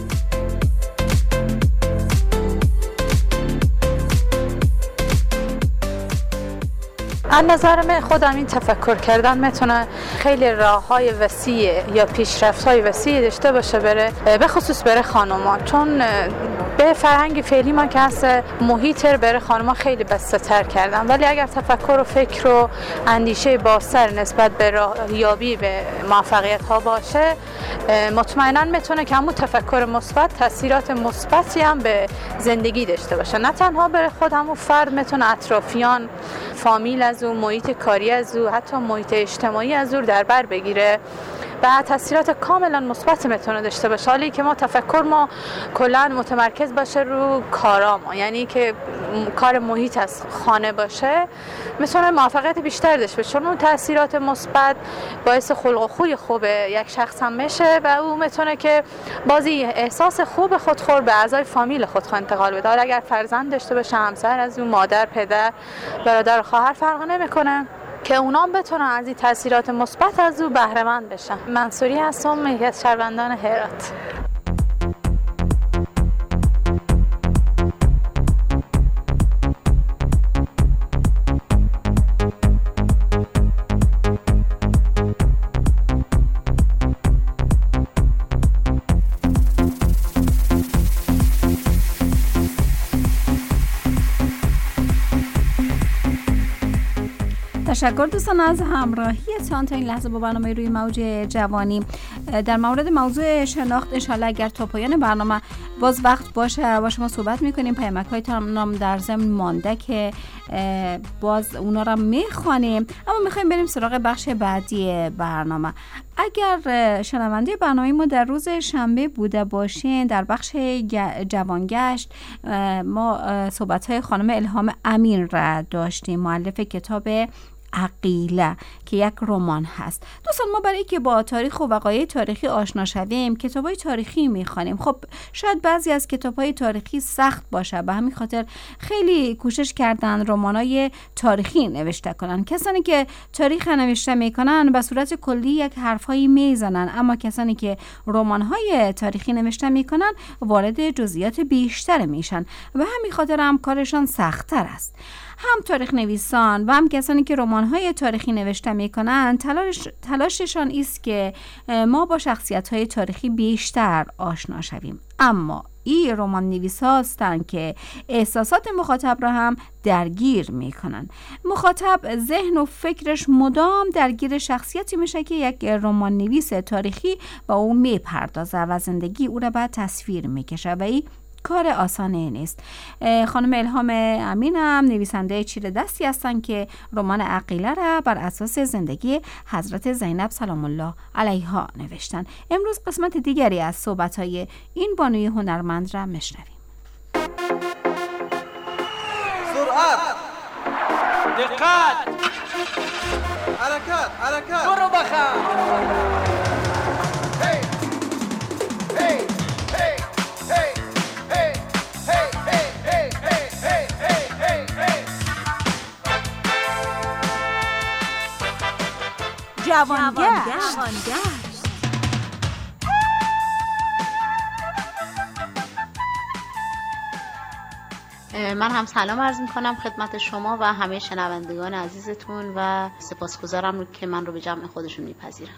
از نظر من خودم این تفکر کردن میتونه خیلی راه‌های وسیع یا پیشرفت‌های وسیع داشته باشه بره، به خصوص بره خانوما، چون به فرهنگ فعلی ما که هست محیط رو برای خانم‌ها خیلی بسته‌تر کردن، ولی اگر تفکر و فکر و اندیشه بازتر نسبت به راهیابی به موفقیت ها باشه، مطمئنا میتونه که همون تفکر مثبت تاثیرات مثبتی هم به زندگی داشته باشه، نه تنها برای خود همون فرد، میتونه اطرافیان، فامیل از او، محیط کاری از او، حتی محیط اجتماعی از او در بر بگیره و تاثیرات کاملا مثبت میتونه داشته باشه. حالی که ما تفکر ما کلا متمرکز باشه رو کارا ما، یعنی که کار محیط از خانه باشه، میتونه موفقیت بیشتر داشته باشه، چون اون تاثیرات مثبت باعث خلق و خوی خوب یک شخص هم میشه و او میتونه که بازی احساس خوب خودخور به اعضای فامیل خود انتقال بده. اگر فرزند داشته باشه، همسر از اون، مادر، پدر، برادر، خواهر، فرق نمیکنه که اونا هم بتونن از این تاثیرات مثبت از او بهره مند بشن. منصوری هستم، یکی از شهروندان هرات. تشکر دوستان از همراهیتان تا این لحظه با برنامه روی موج جوانی. در مورد موضوع شناخت انشالله اگر تا پایان برنامه باز وقت باشه با شما صحبت میکنیم. پیامک های تام در ضمن مانده که باز اونا را میخوانیم، اما میخوایم بریم سراغ بخش بعدی برنامه. اگر شنونده برنامه ما در روز شنبه بوده باشین، در بخش جوانگشت ما صحبت های خانم الهام امین را داشتیم، مؤلف کتاب عقیله که یک رمان هست. دوستان ما برای که با تاریخ و وقایع تاریخی آشنا شویم کتابای تاریخی میخوانیم. خب شاید بعضی از کتابای تاریخی سخت باشه، به همین خاطر خیلی کوشش کردن رمانای تاریخی نوشته کنن. کسانی که تاریخ نوشته میکنن به صورت کلی یک حرفایی میزنن، اما کسانی که رمانهای تاریخی نوشته میکنن وارد جزئیات بیشتر میشن و همین خاطر هم کارشان سخت‌تر است. هم تاریخ نویسان و هم کسانی که رمان‌های تاریخی نوشته می‌کنند تلاش تلاششان است که ما با شخصیت‌های تاریخی بیشتر آشنا شویم، اما این رمان نویس‌ها هستند که احساسات مخاطب را هم درگیر می‌کنند. مخاطب ذهن و فکرش مدام درگیر شخصیتی میشه که یک رمان نویس تاریخی با او میپردازه و زندگی او را به تصویر میکشه و این کار آسانه نیست. خانم الهام امین هم نویسنده چیره دستی هستن که رمان عقیله را بر اساس زندگی حضرت زینب سلام الله علیها نوشتن. امروز قسمت دیگری از صحبت‌های این بانوی هنرمند را میشنویم. سرعت، دقت، حرکت، حرکت، برو بخم. هی هی جوانگشت. من هم سلام عرض میکنم خدمت شما و همه شنوندگان عزیزتون و سپاسگزارم که من رو به جمع خودشون میپذیرن.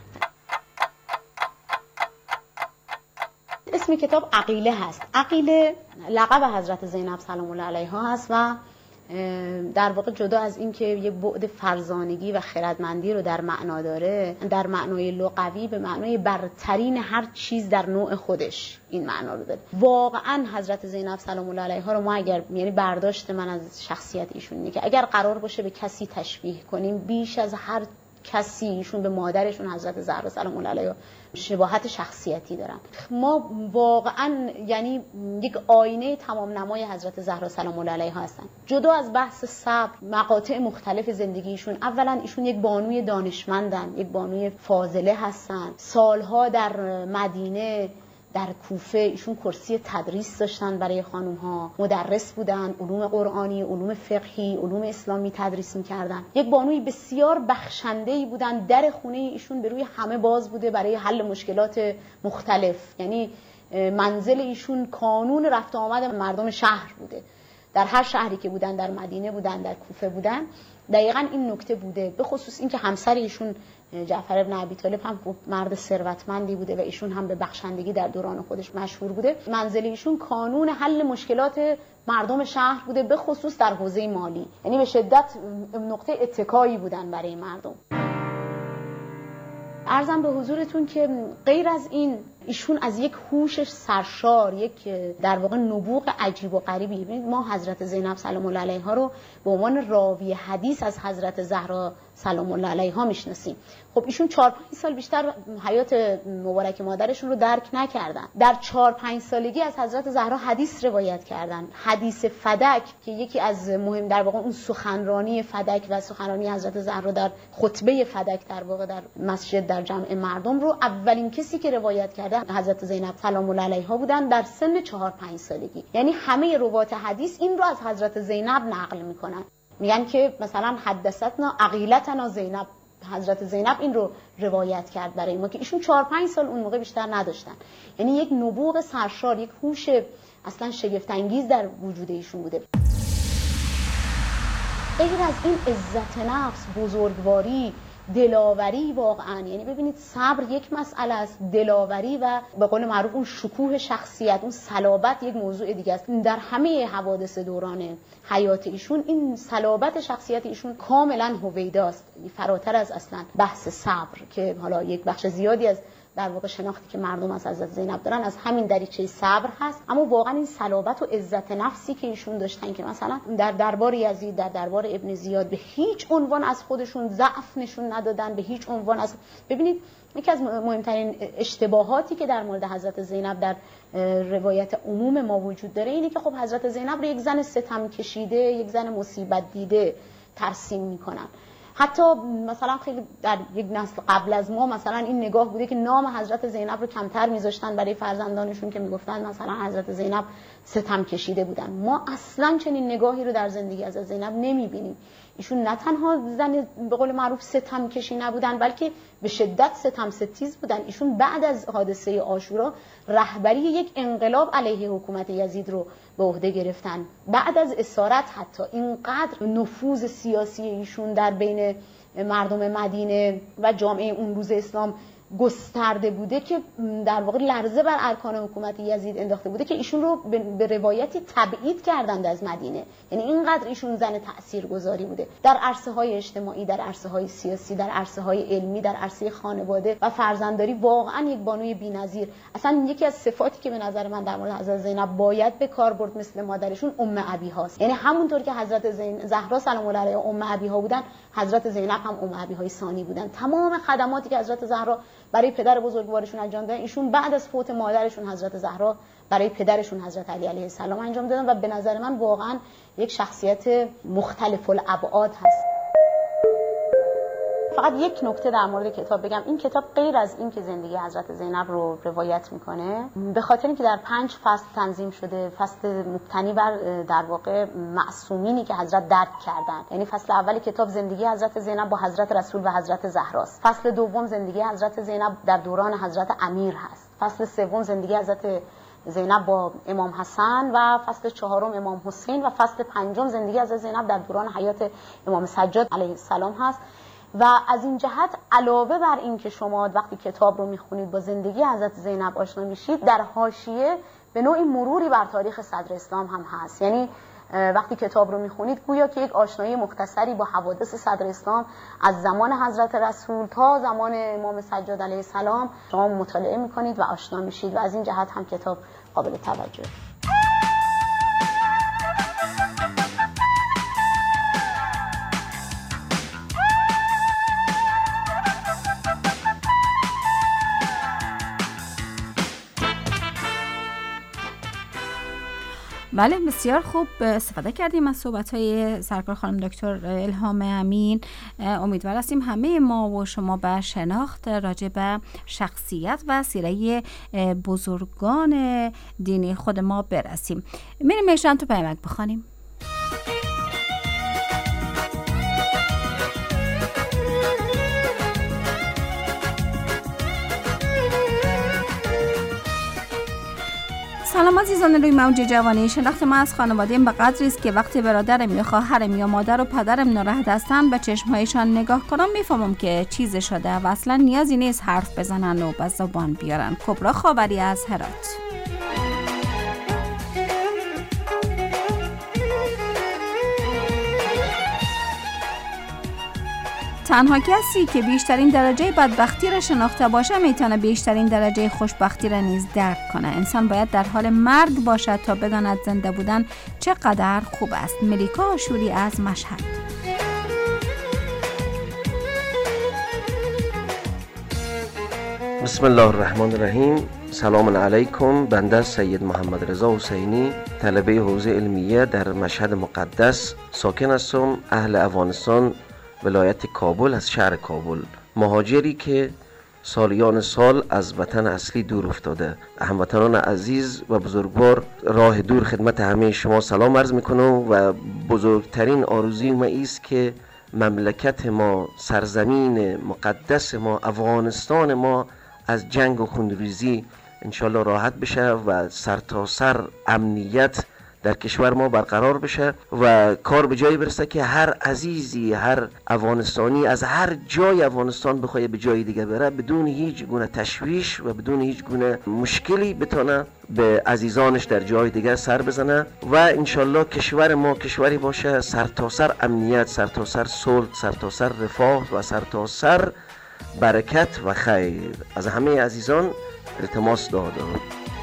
اسم کتاب عقیله هست. عقیله لقب حضرت زینب سلام الله علیها هست و در واقع جدا از این که یه بعد فرزانگی و خردمندی رو در معنا داره، در معنای لغوی به معنای برترین هر چیز در نوع خودش این معنا رو داره. واقعا حضرت زینب سلام الله علیها رو ما اگر، یعنی برداشت من از شخصیت ایشون اینه که اگر قرار باشه به کسی تشبیه کنیم، بیش از هر کسی ایشون به مادرشون حضرت زهرا سلام الله علیها شباهت شخصیتی دارن. ما واقعا یعنی یک آینه تمام نمای حضرت زهرا سلام الله علیها هستن. جدا از بحث صبر، مقاطع مختلف زندگیشون، اولا ایشون یک بانوی دانشمندن، یک بانوی فاضله هستن. سالها در مدینه، در کوفه ایشون کرسی تدریس داشتن برای خانم ها، مدرس بودن، علوم قرآنی، علوم فقهی، علوم اسلامی تدریس می‌کردن. یک بانوی بسیار بخشنده‌ای بودن. در خونه ایشون به روی همه باز بوده برای حل مشکلات مختلف. یعنی منزل ایشون کانون رفت آمد مردم شهر بوده. در هر شهری که بودن، در مدینه بودن، در کوفه بودن، دقیقاً این نکته بوده. به خصوص اینکه همسر ایشون جعفر ابن ابی طالب هم مرد ثروتمندی بوده و ایشون هم به بخشندگی در دوران خودش مشهور بوده. منزل ایشون کانون حل مشکلات مردم شهر بوده، به خصوص در حوزه مالی، یعنی به شدت نقطه اتکایی بودن برای مردم. عرضم به حضورتون که غیر از این ایشون از یک هوش سرشار، یک در واقع نبوغ عجیب و غریبی، ببینید ما حضرت زینب سلام الله علیها رو به عنوان راوی حدیث از حضرت زهرا سلام الله علیها میشناسیم. خب ایشون چهار پنج سال بیشتر حیات مبارک مادرشون رو درک نکردن. در چهار پنج سالگی از حضرت زهرا حدیث روایت کردن. حدیث فدک که یکی از مهم در واقع اون سخنرانی فدک و سخنرانی حضرت زهرا در خطبه فدک در واقع در مسجد در جمع مردم رو اولین کسی که روایت کرده حضرت زینب سلام الله علیها بودن در سن چهار پنج سالگی. یعنی همه روات حدیث این رو از حضرت زینب نقل میکنن، میگن که مثلا حدثتنا عقیلتنا زینب، حضرت زینب این رو روایت کرد برای ما، که ایشون چهار پنج سال اون موقع بیشتر نداشتن. یعنی یک نبوغ سرشار، یک هوش اصلا شگفت انگیز در وجود ایشون بوده. غیر از این عزت نفس، بزرگواری، دلاوری، واقعا یعنی ببینید صبر یک مسئله است، دلاوری و به قول معروف اون شکوه شخصیت، اون صلابت یک موضوع دیگه است. در همه حوادث دوران حیات ایشون این صلابت شخصیت ایشون کاملا هویداست، فراتر از اصلا بحث صبر که حالا یک بخش زیادی از در واقع شناختی که مردم از حضرت زینب دارن از همین دریچه صبر هست. اما واقعا این صلابت و عزت نفسی که ایشون داشتن که مثلا در دربار یزید، در دربار ابن زیاد به هیچ عنوان از خودشون ضعف نشون ندادن، به هیچ عنوان از ببینید یکی از مهمترین اشتباهاتی که در مورد حضرت زینب در روایت عموم ما وجود داره اینه که خب حضرت زینب رو یک زن ستم کشیده، یک زن مصیبت دیده ترسیم میکنن. حتی مثلا خیلی در یک نسل قبل از ما مثلا این نگاه بوده که نام حضرت زینب رو کمتر میذاشتن برای فرزندانشون که میگفتن مثلا حضرت زینب ستم کشیده بودن. ما اصلا چنین نگاهی رو در زندگی حضرت زینب نمیبینیم. ایشون نه تنها زن به قول معروف ستم کشی نبودن، بلکه به شدت ستم ستیز بودن. ایشون بعد از حادثه عاشورا رهبری یک انقلاب علیه حکومت یزید رو به عهده گرفتن. بعد از اسارت حتی اینقدر نفوذ سیاسی ایشون در بین مردم مدینه و جامعه اون روز اسلام گسترده بوده که در واقع لرزه بر ارکان حکومت یزید انداخته بوده که ایشون رو به روایتی تبعید کردند از مدینه. یعنی اینقدر ایشون زن تاثیرگذاری بوده در عرصه های اجتماعی، در عرصه های سیاسی، در عرصه های علمی، در عرصه خانواده و فرزندداری. واقعا یک بانوی بی‌نظیر. اصلا یکی از صفاتی که به نظر من در مورد حضرت زینب باید به کار برد مثل مادرشون ام ابی هاست. یعنی همونطور که حضرت زین زهرا سلام الله علیها ام ابی ها بودن، حضرت زینب هم ام ابی های ثانی بودن. تمام خدماتی که حضرت زهرا برای پدر بزرگوارشون انجام دادن، ایشون بعد از فوت مادرشون حضرت زهرا برای پدرشون حضرت علی علیه السلام انجام دادن و به نظر من واقعا یک شخصیت مختلف الابعاد هست. فقط یک نکته در مورد کتاب بگم. این کتاب غیر از این که زندگی حضرت زینب رو روایت میکنه، به خاطر اینکه در پنج فصل تنظیم شده، فصل مبتنی بر در واقع معصومینی که حضرت درک کردن. یعنی فصل اولی کتاب زندگی حضرت زینب با حضرت رسول و حضرت زهراست. فصل دوم زندگی حضرت زینب در دوران حضرت امیر هست. فصل سوم زندگی حضرت زینب با امام حسن و فصل چهارم امام حسین و فصل پنجم زندگی حضرت زینب در دوران حیات امام سجاد علیه السلام هست. و از این جهت علاوه بر این که شما وقتی کتاب رو میخونید با زندگی حضرت زینب آشنا میشید، در حاشیه به نوعی مروری بر تاریخ صدر اسلام هم هست. یعنی وقتی کتاب رو میخونید گویا که یک آشنایی مختصری با حوادث صدر اسلام از زمان حضرت رسول تا زمان امام سجاد علیه السلام شما مطالعه میکنید و آشنا میشید و از این جهت هم کتاب قابل توجه. بله، بسیار خوب استفاده کردیم از صحبت‌های سرکار خانم دکتر الهام امین. امیدوار هستیم همه ما و شما به شناخت راجع به شخصیت و سیره بزرگان دینی خود ما برسیم. میریم میشن تو پیامک بخوانیم. سلام عزیزان روی موج جوانی. شناخت من از خانواده‌ام به قدری است که وقتی برادرم یا خواهرم یا مادر و پدرم ناراحت هستند به چشمهایشان نگاه کنم میفهمم که چیزی شده و اصلا نیازی نیست حرف بزنن و به زبان بیارن. کبرا خاوری از هرات. تنها کسی که بیشترین درجه بدبختی را شناخته باشه میتونه بیشترین درجه خوشبختی را نیز درک کنه. انسان باید در حال مرگ باشد تا بداند زنده بودن چقدر خوب است. ملیکا آشوری از مشهد. بسم الله الرحمن الرحیم. سلام علیکم. بنده سید محمد رضا حسینی، طلبه حوزه علمیه در مشهد مقدس ساکن هستم. اهل افغانستان، ولایت کابل، از شهر کابل. مهاجری که سالیان سال از وطن اصلی دور افتاده. هموطنان عزیز و بزرگوار، راه دور خدمت همه شما سلام عرض میکنم و بزرگترین آرزوی ما است که مملکت ما، سرزمین مقدس ما، افغانستان ما از جنگ و خونریزی انشالله راحت بشه و سرتاسر سر امنیت در کشور ما برقرار بشه و کار به جایی برسه که هر عزیزی، هر افغانستانی از هر جای افغانستان بخواد به جای دیگه بره بدون هیچ گونه تشویش و بدون هیچ گونه مشکلی بتونه به عزیزانش در جای دیگه سر بزنه و انشالله کشور ما کشوری باشه سرتاسر سر امنیت، سرتاسر سر صلح، سرتاسر سر رفاه و سرتاسر سر برکت و خیر. از همه عزیزان التماس دادم.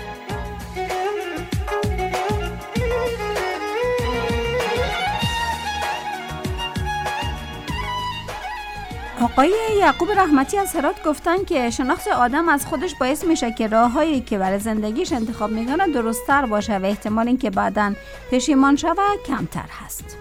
آقای یعقوب رحمتی از هرات گفتن که شناخت آدم از خودش باعث میشه که راههایی که برای زندگیش انتخاب میکنه درست‌تر باشه و احتمال اینکه بعداً پشیمان شوه کمتر هست.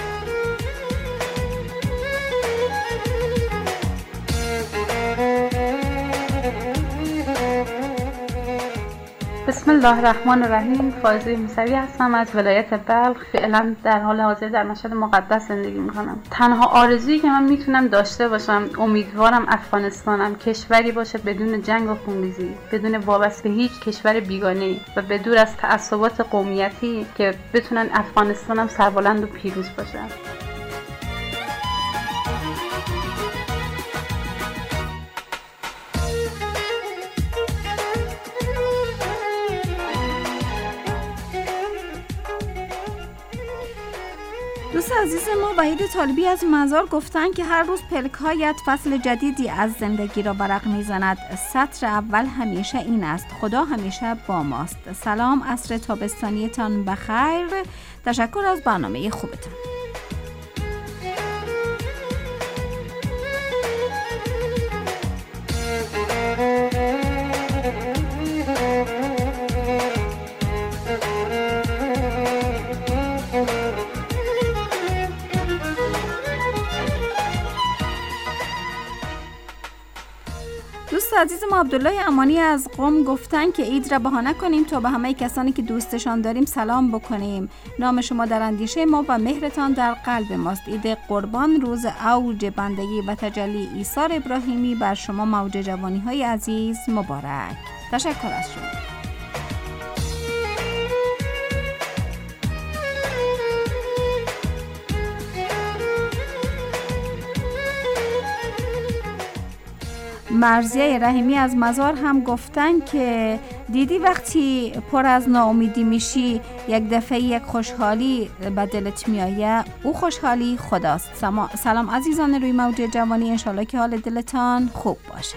بسم الله الرحمن الرحیم. فائزه موسوی هستم از ولایت بلخ. فعلا در حال حاضر در مشهد مقدس زندگی میکنم. تنها آرزویی که من میتونم داشته باشم، امیدوارم افغانستانم کشوری باشه بدون جنگ و خونریزی، بدون وابسته هیچ کشور بیگانه‌ای و بدور از تعصبات قومیتی، که بتونن افغانستانم سربلند و پیروز باشه. دوست عزیز ما وحید طالبی از مزار گفتن که هر روز پلک‌هایت فصل جدیدی از زندگی را برق می‌زند. سطر اول همیشه این است: خدا همیشه با ماست. سلام، عصر تابستانیتان بخیر. تشکر از برنامه خوبتان. دوست عزیز ما عبدالله امانی از قم گفتن که عید را بهانه کنیم تا به همه کسانی که دوستشان داریم سلام بکنیم. نام شما در اندیشه ما و مهرتان در قلب ماست. عید قربان روز اوج بندگی و تجلی عیسی ابراهیمی بر شما موج جوانی های عزیز مبارک. تشکر از شما. مرضیه رحیمی از مزار هم گفتن که دیدی وقتی پر از ناامیدی میشی یک دفعه یک خوشحالی به دلت میایه، او خوشحالی خداست. سلام عزیزان روی موج جوانی، انشالله که حال دلتان خوب باشه.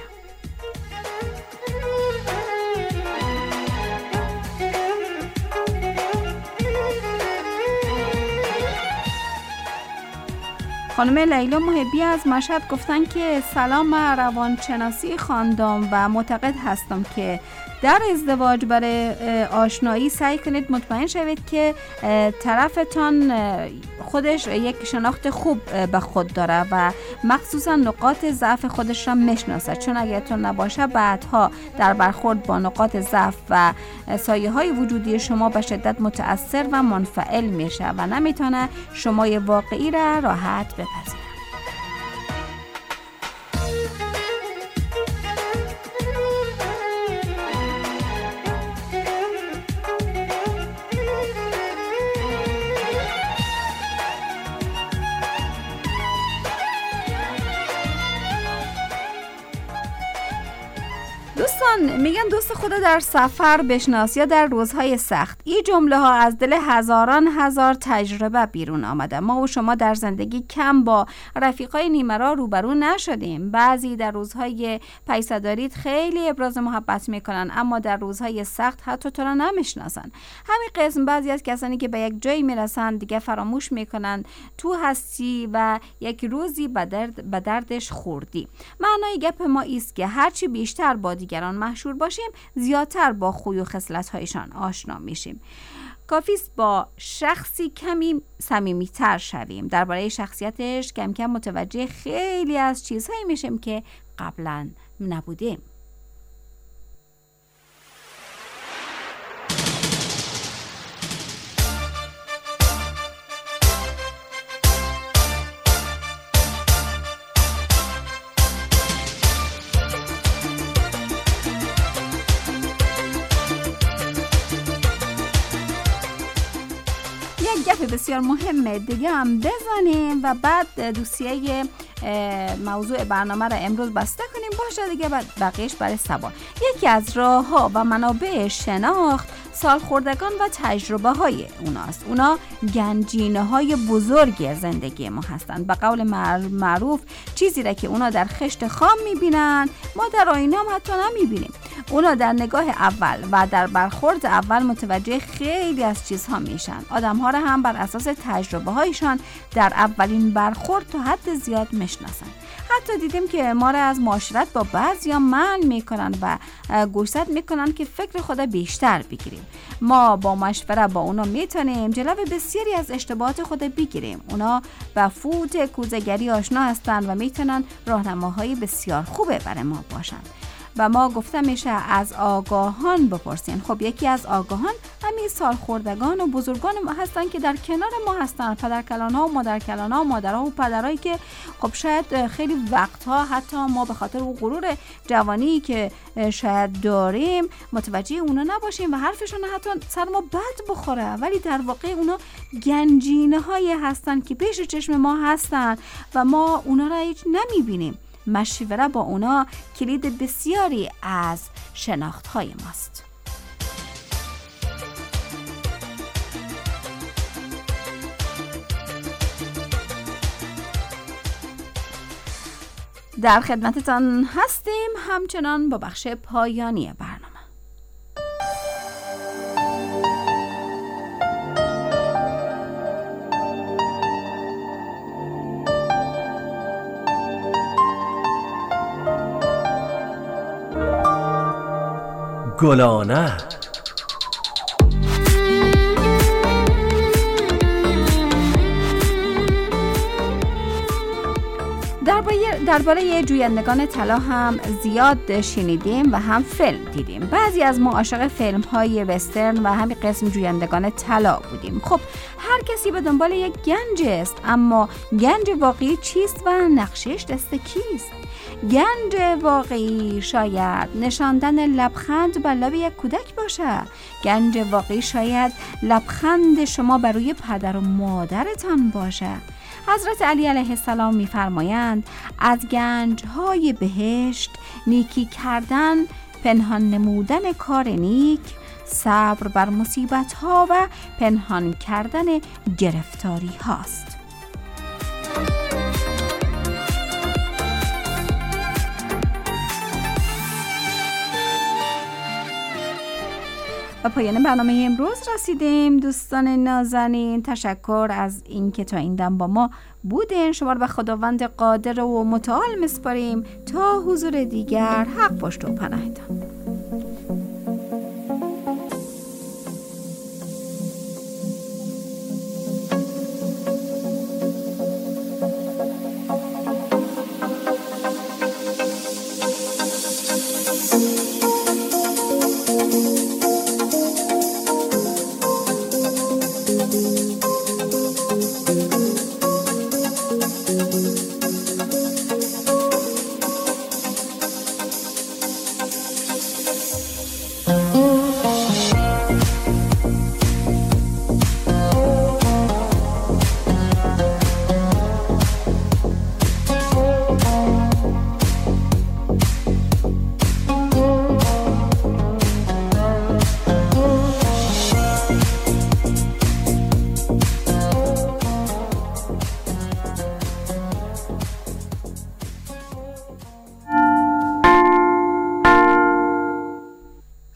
خانم لیلا محبی از مشهد گفتن که سلام، من روانشناسی خواندم و معتقد هستم که در ازدواج برای آشنایی سعی کنید مطمئن شوید که طرفتان خودش یک شناخت خوب به خود داره و مخصوصا نقاط ضعف خودش را میشناسه، چون اگر تو نباشه بعدها در برخورد با نقاط ضعف و سایه های وجودی شما به شدت متأثر و منفعل میشه و نمیتونه شمای واقعی را راحت بپذیره. دوستان میگن دوست خدا در سفر بشناس یا در روزهای سخت. این جمله ها از دل هزاران هزار تجربه بیرون آمده. ما و شما در زندگی کم با رفیقای نیمه‌راه روبرو نشدیم. بعضی در روزهای پیسه‌داریت خیلی ابراز محبت میکنن، اما در روزهای سخت حتی تو را نمیشناسن. همین قسم بعضی از کسانی که به یک جایی میرسن دیگه فراموش میکنن تو هستی و یک روزی به درد به دردش خوردی. معنای گپ ما ایست که هرچی بیشتر با دیگران مشهور باشیم، زیادتر با خوی و خصلت‌هایشان آشنا میشیم. کافیست با شخصی کمی صمیمیتر شویم، درباره شخصیتش کم کم متوجه خیلی از چیزهایی میشیم که قبلا نبودیم. بسیار مهمه دیگه هم بزنیم و بعد دوسیه موضوع برنامه را امروز بسته کنیم باشه دیگه، بعد بقیش برای سبا. یکی از راه ها و منابع شناخت سالخوردگان و تجربه های اوناست. اونا گنجینه های بزرگ زندگی ما هستند. به قول معروف چیزی را که اونا در خشت خام میبینن ما در آینه هم حتی نمیبینیم. اونا در نگاه اول و در برخورد اول متوجه خیلی از چیزها میشن. آدم ها را هم بر اساس تجربه هایشان در اولین برخورد تا حد زیاد میشناسن. حتی دیدیم که ما را از معاشرت با بعضیا منع میکنن و گوشزد میکنن که فکر خدا بیشتر بگیریم. ما با مشوره با اونا میتونیم جلو بسیاری از اشتباهات خود بگیریم. اونا با فوت کوزه‌گری آشنا هستن و میتونن راهنماهای بسیار خوبه برای ما باشن. و ما گفته میشه از آگاهان بپرسین. خب یکی از آگاهان همین سالخوردگان و بزرگان ما هستن که در کنار ما هستن، پدرکلان‌ها و مادرکلان‌ها و مادرها و پدرایی که خب شاید خیلی وقتها حتی ما به خاطر اون غرور جوانی که شاید داریم متوجه اونا نباشیم و حرفشون حتی سر ما بد بخوره، ولی در واقع اونا گنجینه هایی هستن که پیش چشم ما هستن و ما اونا را هیچ نمیبینیم. مشوره با اونا کلید بسیاری از شناخت های ماست. در خدمتتان هستیم همچنان با بخش پایانی برنامه. گلانه درباره جویندگان طلا هم زیاد شنیدیم و هم فیلم دیدیم. بعضی از ما عاشق فیلم های وسترن و همین قسم جویندگان طلا بودیم. خب هر کسی به دنبال یک گنج است، اما گنج واقعی چیست و نقشش دست کیست؟ گنج واقعی شاید نشاندن لبخند بر لب یک کودک باشه. گنج واقعی شاید لبخند شما بر روی پدر و مادرتان باشه. حضرت علی علیه السلام می‌فرمایند از گنج‌های بهشت نیکی کردن، پنهان نمودن کار نیک، صبر بر مصیبت‌ها و پنهان کردن گرفتاری هاست. و پایان برنامه امروز رسیدیم. دوستان نازنین تشکر از اینکه تا این دم با ما بودین. شما رو به خداوند قادر و متعال میسپاریم تا حضور دیگر. حق پشت و پناهتان.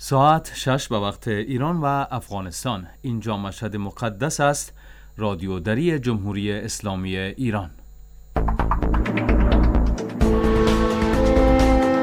ساعت شش به وقت ایران و افغانستان. اینجا مشهد مقدس است، رادیو دری جمهوری اسلامی ایران.